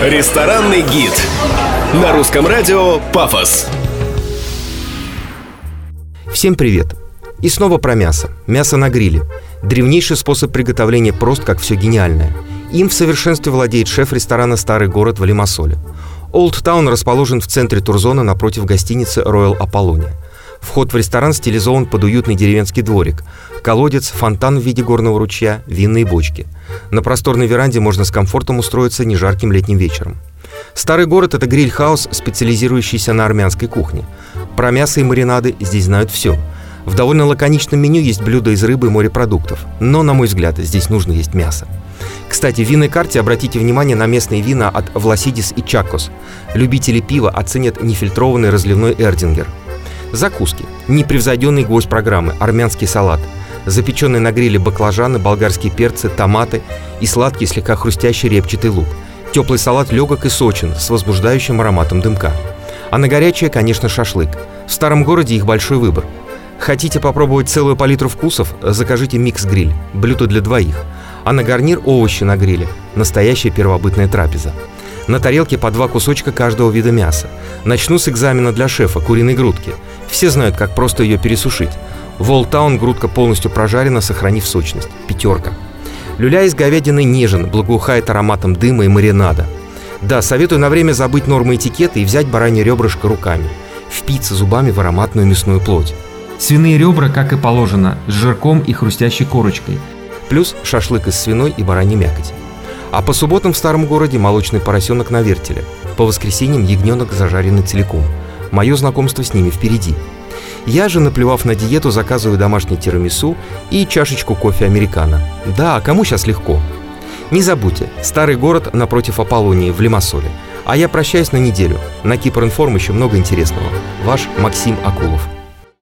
Ресторанный гид. На русском радио «Пафос». Всем привет! И снова про мясо. Мясо на гриле. Древнейший способ приготовления прост, как все гениальное. Им в совершенстве владеет шеф ресторана «Старый город» в Лимассоле. Олд Таун расположен в центре Турзона напротив гостиницы Royal Apollonia. Вход в ресторан стилизован под уютный деревенский дворик. Колодец, фонтан в виде горного ручья, винные бочки. На просторной веранде можно с комфортом устроиться нежарким летним вечером. Старый город – это гриль-хаус, специализирующийся на армянской кухне. Про мясо и маринады здесь знают все. В довольно лаконичном меню есть блюда из рыбы и морепродуктов. Но, на мой взгляд, здесь нужно есть мясо. Кстати, в винной карте обратите внимание на местные вина от Власидис и Чакос. Любители пива оценят нефильтрованный разливной Эрдингер. Закуски. Непревзойденный гвоздь программы – армянский салат. Запеченные на гриле баклажаны, болгарские перцы, томаты и сладкий, слегка хрустящий репчатый лук. Теплый салат легок и сочен, с возбуждающим ароматом дымка. А на горячее, конечно, шашлык. В старом городе их большой выбор. Хотите попробовать целую палитру вкусов? Закажите микс-гриль, блюдо для двоих. А на гарнир овощи на гриле. Настоящая первобытная трапеза. На тарелке по 2 кусочка каждого вида мяса. Начну с экзамена для шефа – куриной грудки. Все знают, как просто ее пересушить. В Олд Таун грудка полностью прожарена, сохранив сочность. 5. Люля из говядины нежен, благоухает ароматом дыма и маринада. Да, советую на время забыть нормы этикета и взять баранье ребрышко руками. Впиться зубами в ароматную мясную плоть. Свиные ребра, как и положено, с жирком и хрустящей корочкой. Плюс шашлык из свиной и бараньей мякоти. А по субботам в старом городе молочный поросенок на вертеле. По воскресеньям ягненок зажаренный целиком. Мое знакомство с ними впереди. Я же, наплевав на диету, заказываю домашний тирамису и чашечку кофе американо. Да, кому сейчас легко? Не забудьте, старый город напротив Аполлонии в Лимассоле. А я прощаюсь на неделю. На Кипр Информ еще много интересного. Ваш Максим Акулов.